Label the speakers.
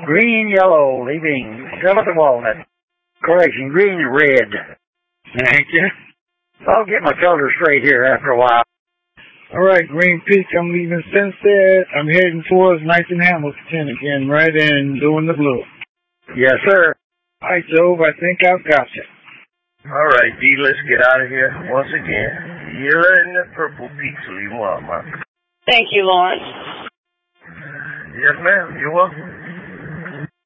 Speaker 1: Green, yellow, leaving. Yellow to walnut. Correction, green and red.
Speaker 2: Thank you.
Speaker 1: I'll get my color straight here after a while.
Speaker 2: All right, Green Peak, I'm leaving Sunset. I'm heading towards 19 Hamilton again, right, and doing the blue.
Speaker 1: Yes, sir.
Speaker 2: All right, Job, I think I've got you.
Speaker 3: All right, D, let's get out of here once again. Yellow and the purple peaks leave Walmart.
Speaker 4: Thank you, Lawrence.
Speaker 3: Yes, ma'am. You're welcome.